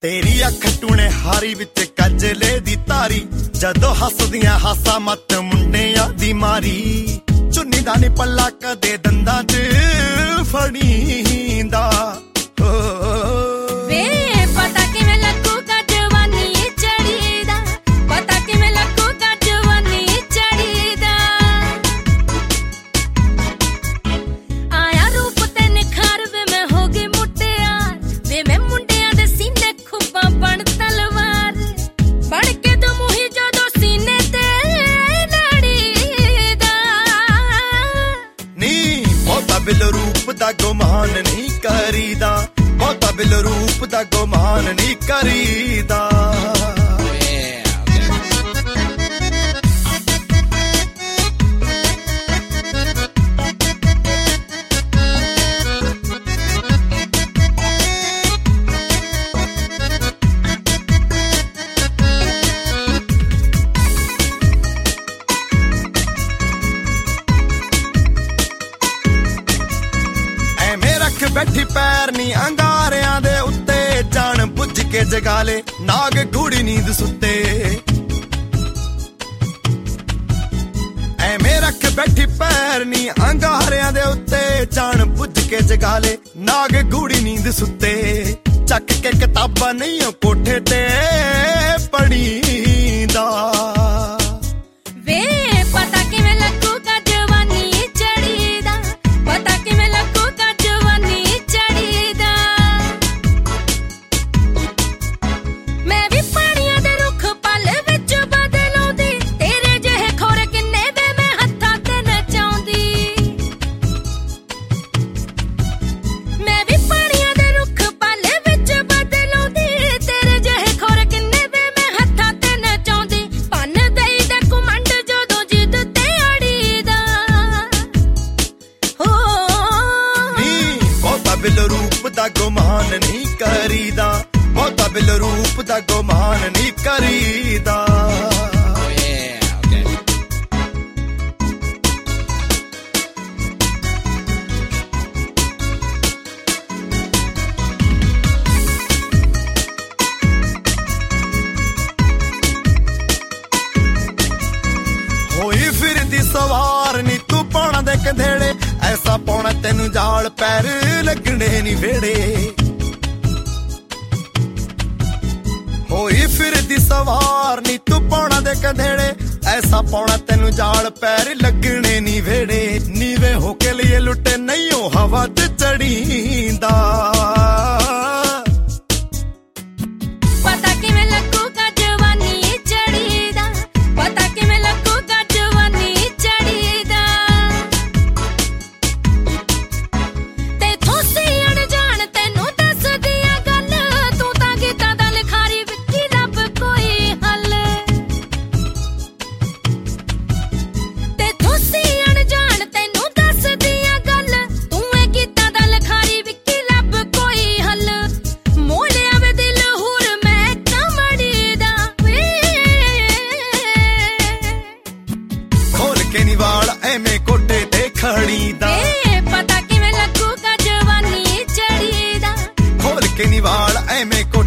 तेरी अख टूने हारी विच कजले दी तारी जदों हसदियां हासा मत मुंडियां दी मारी चुन्नी दा नी पल्ला कदे दंदां च फड़ींदा वे पता किवें लगूगा जवानी चढ़ीदा पता किवें लगूगा जवानी चढ़ीदा आया रूप ते निखार वे मैं हो गई मुटियार वे मैं मुंडियां दे सीने खुब्बां बण तलवार बण के दो मुही जदों सीने ते लड़ीदा नी बहुता बिल रूप दा गुमान नहीं करीदा बहुता बिल रूप दा गुमान नहीं करीदा बैठी पैर नी अंगारियां दे उत्ते जान बुझ के जगाले नाग गूड़ी नींद सुते ऐवें रख बैठी पैर नी अंगारियां दे उत्ते जान बुझ के जगाले नाग गूड़ी नींद सुते चक के किताबां नहीं कोठे ते पढ़ींदा वे पता किवें लगूगा जवानी चढ़ीदा पता किवें लगूगा जवानी चढ़ीदा मैं भी पानियां दे रुख पल विच बदलौंदी तेरे ਜਿਹੇ ਖੋਰ ਕਿੰਨੇ ਵੇ मैं हत्थां ते नचाउंदी मैं भी पानियां दे रुख पल विच बदलौंदी तेरे ਜਿਹੇ ਖੋਰ ਕਿੰਨੇ ਵੇ मैं हत्थां ते नचाउंदी ਭੰਨ ਦੇਈ ਦਾ ਕੁਮੰਡ ਜਦੋਂ ਜਿੱਦ ਤੇ ਅੜੀਦਾ ਹੋ ਨੀ ਬਹੁਤਾ ਬਿਲ ਰੂਪ ਦਾ ਗੁਮਾਨ ਨਹੀਂ ਕਰੀਦਾ ਬਹੁਤਾ ਬਿਲ ਰੂਪ ਦਾ ਗੁਮਾਨ ਨਹੀਂ ਕਰੀਦਾ ਹੋਈ ਫਿਰਦੀ ਸਵਾਰ ਨੀ ਤੂੰ ਪਾਉਣਾ ਦੇ ਕੰਧੇੜੇ ਐਸਾ ਪਾਉਣਾ ਤੈਨੂੰ ਜਾਲ ਪੈਰ ਲੱਗਣੇ ਨੀ ਵੇੜੇ ਹੋਈ ਫਿਰਦੀ ਸਵਾਰ ਨੀ ਤੂੰ ਪਾਉਣਾ ਦੇ ਕੰਧੇੜੇ ਐਸਾ ਪਾਉਣਾ ਤੈਨੂੰ ਜਾਲ ਪੈਰ ਲੱਗਣੇ ਨੀ ਵੇੜੇ ਨੀਵੇਂ ਹੋ ਕੇ ਲਈ ਲੁੱਟੇ ਨਹੀਂਓ ਹਵਾ ਤੇ ਚੜੀਂਦਾ ਪਤਾ ਕਿਵੇਂ ਲੱਗੂਗਾ ਜਵਾਨੀ ਚੜੀਦਾ ਪਤਾ ਕਿਵੇਂ ਲੱਗੂਗਾ ਜਵਾਨੀ ਚੜੀਦਾ ਤੇ ਥੋਸੀ ਅਣਜਾਣ ਤੈਨੂੰ ਦੱਸਦੀਆਂ ਗੱਲ ਤੂੰ ਤਾਂ ਗੀਤਾਂ ਦਾ ਲਿਖਾਰੀ ਵਿੱਕੀ ਲੱਭ ਕੋਈ ਹੱਲ ਤੇ ਥੋਸੀ ਅਣਜਾਣ ਤੈਨੂੰ ਦੱਸਦੀਆਂ ਗੱਲ ਤੂੰ ਇਹ ਗੀਤਾਂ ਦਾ ਲਿਖਾਰੀ ਵਿੱਕੀ ਲੱਭ ਕੋਈ ਹੱਲ ਮੋਲਿਆ ਵੇ ਦਿਲ ਹੁਰ ਮੈਂ ਕਮੜੀ ਦਾ ਖੋਲ ਕੇ ਨੀ ਵਾਲ ਐਵੇਂ ਕੋਟੇ ਤੇ ਖੜੀਦਾ ਏ ਪਤਾ ਕਿਵੇਂ ਲੱਗੂਗਾ ਜਵਾਨੀ ਚੜੀਦਾ ਖੋਲ ਕੇ ਨੀ ਵਾਲ ਐਵੇਂ